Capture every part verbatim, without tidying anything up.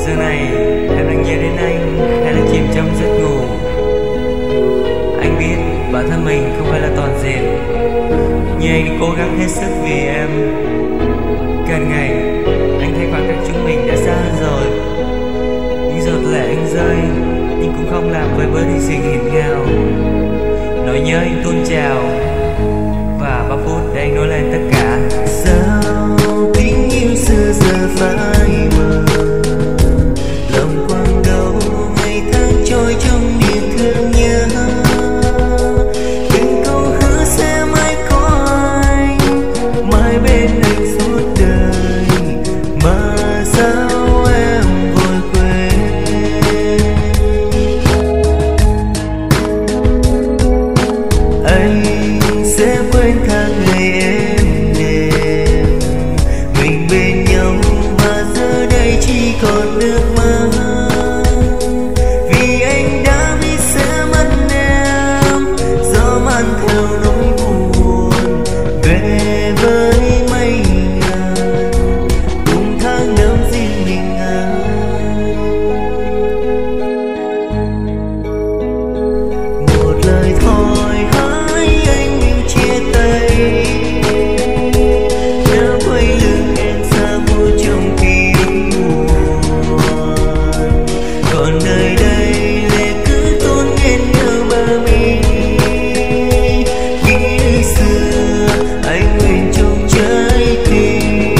Giờ này em đang nhớ đến anh hay là chìm trong giấc ngủ. Anh biết bản thân mình không phải là toàn diện, nhưng anh cố gắng hết sức vì em. Càng ngày anh thấy khoảng cách chúng mình đã xa hơn rồi. Những giọt lệ anh rơi nhưng cũng không làm vơi bớt đi sự nghẹn ngào. Nỗi nhớ anh tuôn trào và bao phút để anh nói lên tất cả. Sao tình yêu xưa giờ phai mờ, lòng quăng đâu ngày tháng trôi trong niềm thương nhớ. Từng câu hứa sẽ mãi có anh, mãi bên anh suốt đời, mà sao em vội quên. Anh sẽ quên tháng ngày em đêm mình bên nhau, và giờ đây chỉ còn nước mắt. Vì anh đã biết sẽ mất em, gió mang theo nỗi buồn về với mây ngàn, cùng tháng năm riêng mình anh. Một lời thôi hỡi anh mình chia tay, đã quay lưng em xa vô trong kỷ buồn. Còn nơi đây lệ cứ tôn nghẹn nhớ bờ mi, nghĩ xưa anh nguyện trong trái tim.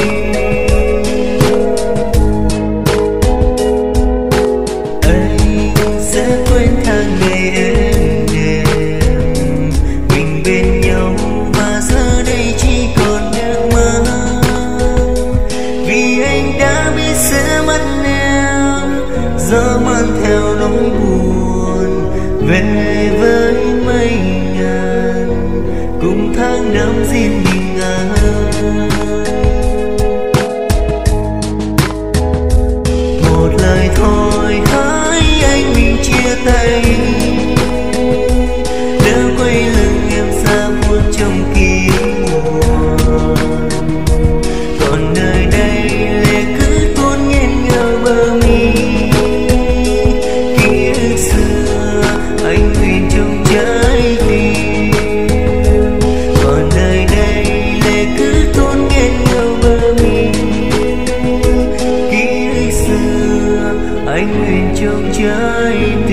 Anh sẽ quên tháng ngày em đêm mình bên nhau, và giờ đây chỉ còn nước mắt. Vì anh đã biết sẽ mất em, gió mang theo nỗi buồn về với mây ngàn, cùng tháng năm riêng mình anh. Một lời thôi hỡi anh mình chia tay, đã quay lưng em xa muôn trong kỷ buồn. Còn nơi đây lệ cứ tuôn nghẹn ngào bờ mi, ký ức xưa anh nguyện trong trái tim. Còn nơi đây lệ cứ tuôn nghẹn ngào bờ mi, ký ức xưa anh nguyện trong trái tim.